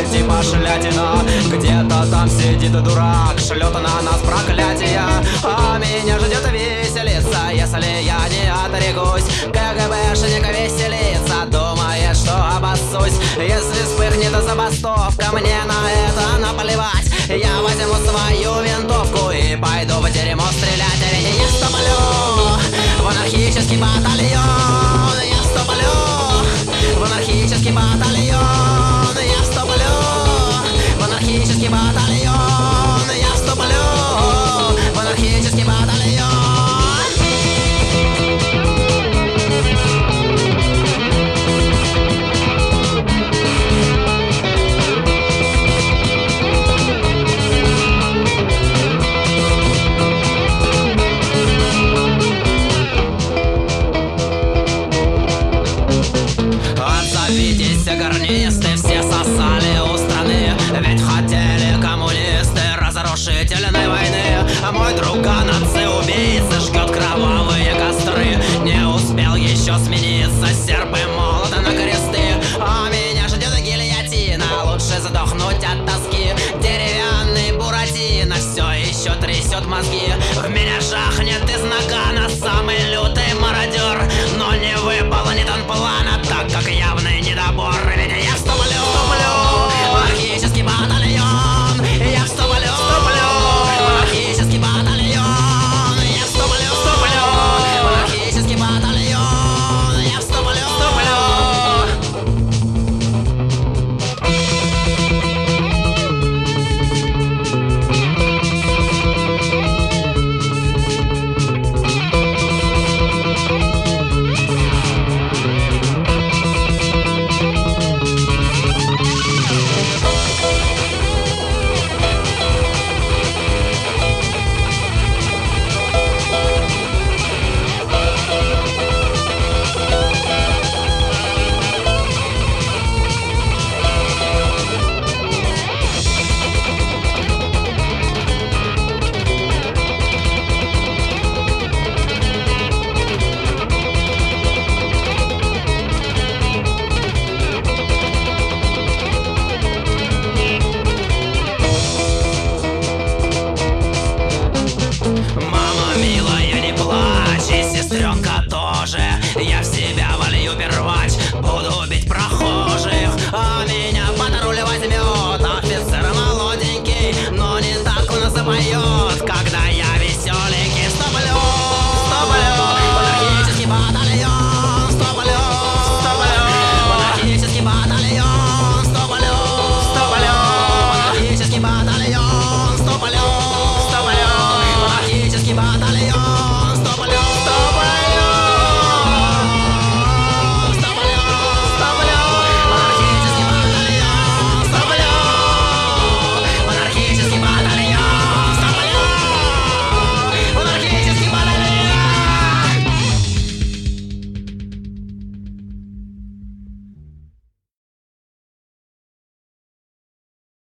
типа шлятина. Где-то там сидит дурак, шлет на нас проклятия. А меня ждет веселиться, если я не отрекусь. КГБшник веселится, думает, что обоссусь. Если вспыхнет забастовка, мне на это наплевать. Я возьму свою винтовку и пойду в дерьмо стрелять. Ведь я вступлю в анархический батальон. Я вступлю в анархический батальон. Я вступлю в анархический батальон. Я вступлю в анархический батальон. Отзовитесь, гарнисты, все сосали у страны. Ведь хотели коммунисты разрушительной войны. А мой друган, отцы-убийцы, жгет кровавые костры. Не успел еще смениться серп и молот на кресты. А меня ждет гильотина, лучше сдохнуть от тоски. Деревянный Буратино все еще трясет мозги.